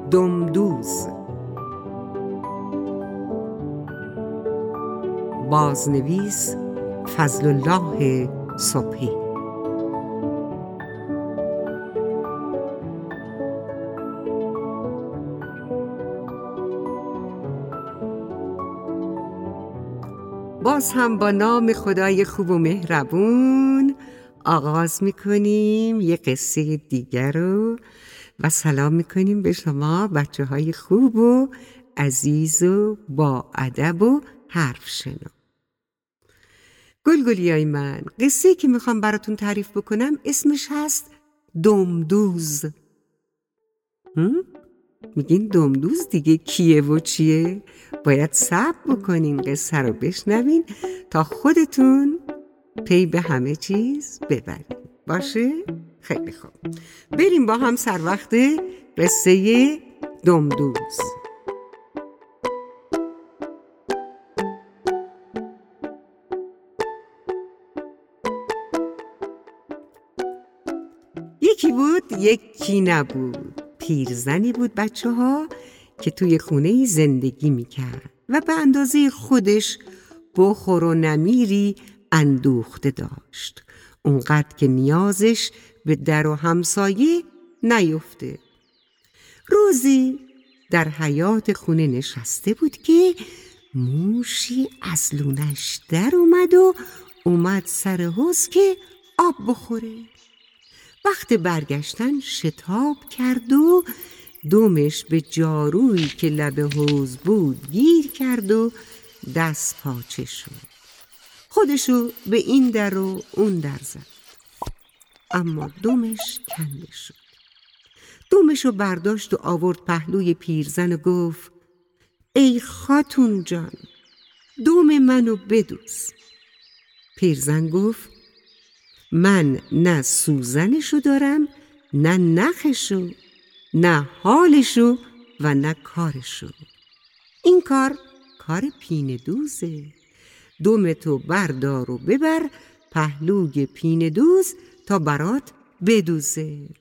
دمدوز. بازنویس فضل الله صبحی. باز هم با نام خدای خوب و مهربون آغاز میکنیم یه قصه دیگر رو و سلام میکنیم به شما بچه های خوب و عزیز و با ادب و حرف شنو. گلگلیای من، قصه‌ای که میخوام براتون تعریف بکنم اسمش هست دمدوز. میگین دمدوز دیگه کیه و چیه؟ باید صبر بکنین قصه رو بشنوین تا خودتون پی به همه چیز ببرین. باشه؟ خیلی خوب، بریم با هم سر وقت قصه دمدوز. یکی بود یکی نبود. پیرزنی بود بچه ها که توی خونه‌ای زندگی میکرد و به اندازه خودش بخور و نمیری اندوخته داشت، اونقدر که نیازش به در و همسایه نیفته. روزی در حیاط خونه نشسته بود که موشی از لونش در اومد سر حوض که آب بخوره. وقت برگشتن شتاب کرد و دمش به جارویی که لب حوض بود گیر کرد و دست پاچه شد. خودشو به این در و اون در زد، اما دمش کنده شد. دمشو برداشت و آورد پهلوی پیرزن و گفت: ای خاتون جان، دم منو بدوز. پیرزن گفت: من نه سوزنشو دارم، نه نخشو، نه حالشو و نه کارشو. این کار پینه دوزه. دمتو بردار و ببر پهلوی پینه دوز تا برات بدوزه.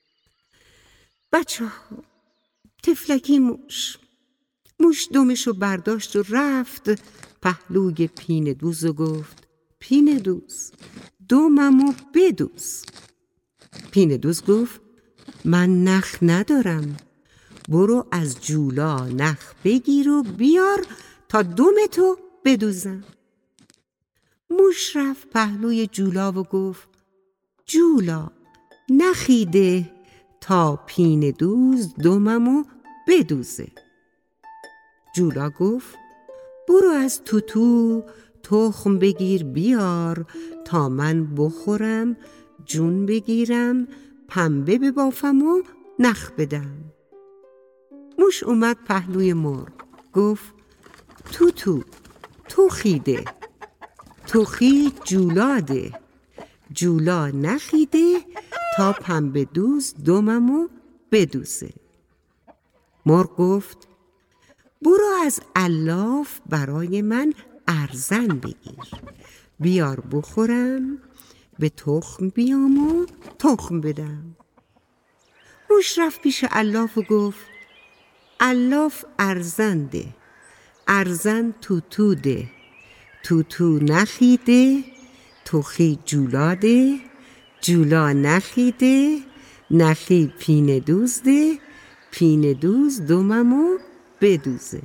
بچه ها، تفلکی موش دمشو برداشت و رفت پهلوی پینه دوز و گفت: پینه دوز، دممو بدوز. پینه دوز گفت: من نخ ندارم، برو از جولا نخ بگیر و بیار تا دمتو بدوزم. موش رفت پهلوی جولا و گفت: جولا، نخی ده تا پینه دوز دممو بدوزه. جولا گفت: برو از توتو تخم بگیر بیار تا من بخورم، جون بگیرم، پنبه ببافم و نخ بدم. موش اومد پهلوی مرغ، گفت: توتو، توخی ده، توخی جولا ده، جولا نخی ده تا پنبه دوز دممو بدوزه. مرغ گفت: برو از الاف برای من ارزن بگیر، بیار بخورم، به تخم بیام و تخم بدم. موش رفت پیش الاف و گفت: الاف ارزن ده، ارزن توتو ده، توتو نخی ده، توخی جولا ده، جولا نخی ده، نخی پینه دوز ده، پینه دوز دممو بدوزه.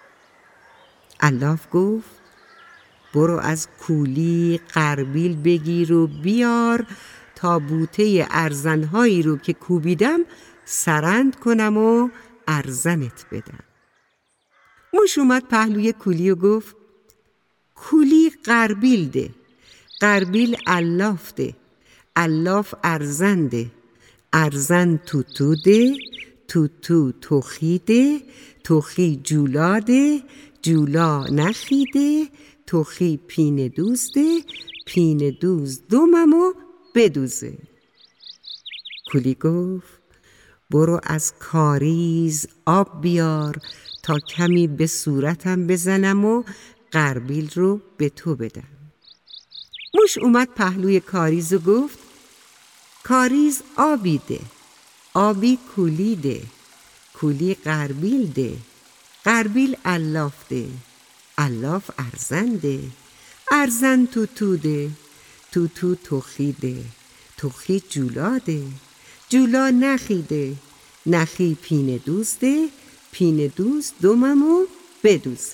الاف گفت: برو از کولی غربیل بگیر و بیار تا بوته ارزنهایی رو که کوبیدم سرند کنم و ارزنت بدم. موش اومد پهلوی کولی و گفت: کولی غربیل ده، غربیل الاف ده، الاف ارزن ده، ارزن توتو ده، توتو توخی ده، توخی جولا ده، جولا نخی ده، توخی پینه دوز ده، پینه دوز دممو بدوزه. کولی گفت: برو از کاریز آب بیار تا کمی به صورتم بزنم و غربیل رو به تو بدم. موش اومد پهلوی کاریز و گفت: کاریز آبی ده، آبی کولی ده، کولی قربیل ده، قربیل الاف ده، الاف ارزن ده، ارزن توتو ده، توتو تخی ده، تخی جولا ده، جولا نخی ده، نخی پینه دوز ده، پینه دوز دوممو بدوزه.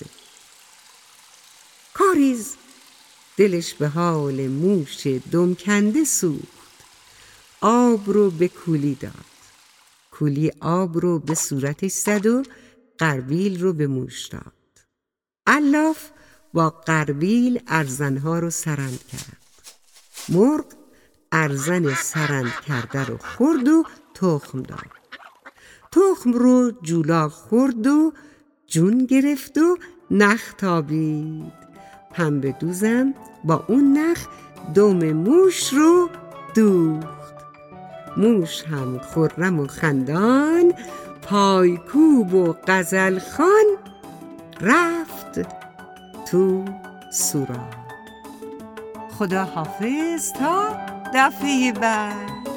کاریز دلش به حال موش دم کنده سوخت، آب رو به کولی داد. کولی آب رو به صورتش زد و قربیل رو به موش داد. الاف با قربیل ارزنها رو سرند کرد. مرغ ارزن سرند کرده رو خورد و تخم داد. تخم رو جولا خورد و جون گرفت و نخ تابید. پنبه دوزم با اون نخ دم موش رو دوخت. موش هم خرم و خندان، پایکوب و غزل خوان رفت تو سوراخ. خدا حافظ تا دفعه بعد.